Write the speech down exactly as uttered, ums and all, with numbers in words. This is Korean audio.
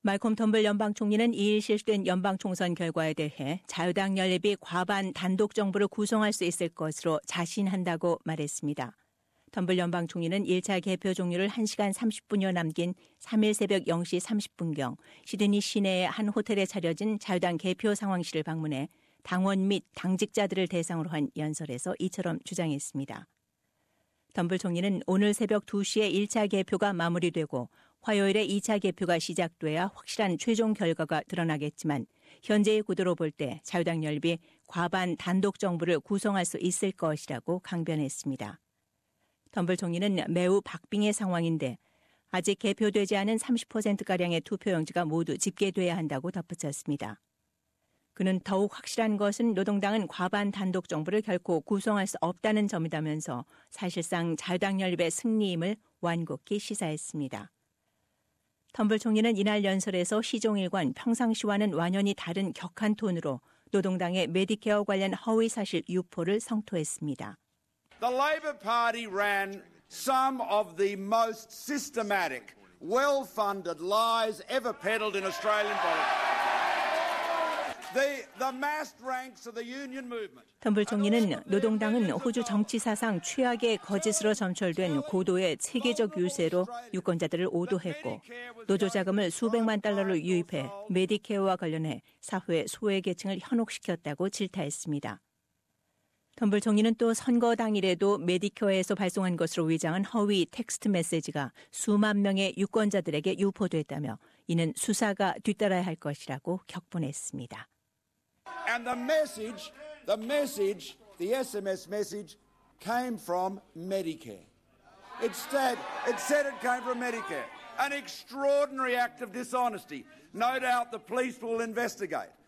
말콤 텀블 연방 총리는 이일 실시된 연방 총선 결과에 대해 자유당 연립이 과반 단독 정부를 구성할 수 있을 것으로 자신한다고 말했습니다. 텀블 연방 총리는 일 차 개표 종료를 한 시간 삼십 분여 남긴 삼일 새벽 영 시 삼십 분경 시드니 시내의 한 호텔에 차려진 자유당 개표 상황실을 방문해 당원 및 당직자들을 대상으로 한 연설에서 이처럼 주장했습니다. 텀블 총리는 오늘 새벽 두 시에 일 차 개표가 마무리되고 화요일에 이 차 개표가 시작돼야 확실한 최종 결과가 드러나겠지만 현재의 구도로 볼 때 자유당 연립이 과반 단독 정부를 구성할 수 있을 것이라고 강변했습니다. 텀블 총리는 매우 박빙의 상황인데 아직 개표되지 않은 삼십 퍼센트가량의 투표용지가 모두 집계돼야 한다고 덧붙였습니다. 그는 더욱 확실한 것은 노동당은 과반 단독 정부를 결코 구성할 수 없다는 점이라면서 사실상 자유당 연립의 승리임을 완곡히 시사했습니다. 텀블 총리는 이날 연설에서 시종일관 평상시와는 완연히 다른 격한 톤으로 노동당의 메디케어 관련 허위 사실 유포를 성토했습니다. The Labor Party ran some of the most systematic, well-funded lies ever peddled in Australian politics. The, the massed ranks of the union movement. 텀블 총리는 노동당은 호주 정치 사상 최악의 거짓으로 점철된 고도의 체계적 유세로 유권자들을 오도했고 노조 자금을 수백만 달러를 유입해 메디케어와 관련해 사회 소외계층을 현혹시켰다고 질타했습니다. 텀블 총리는 또 선거 당일에도 메디케어에서 발송한 것으로 위장한 허위 텍스트 메시지가 수만 명의 유권자들에게 유포됐다며 이는 수사가 뒤따라야 할 것이라고 격분했습니다. And the message, the message, the S M S message came from Medicare. It said, it said it came from Medicare. An extraordinary act of dishonesty. No doubt the police will investigate.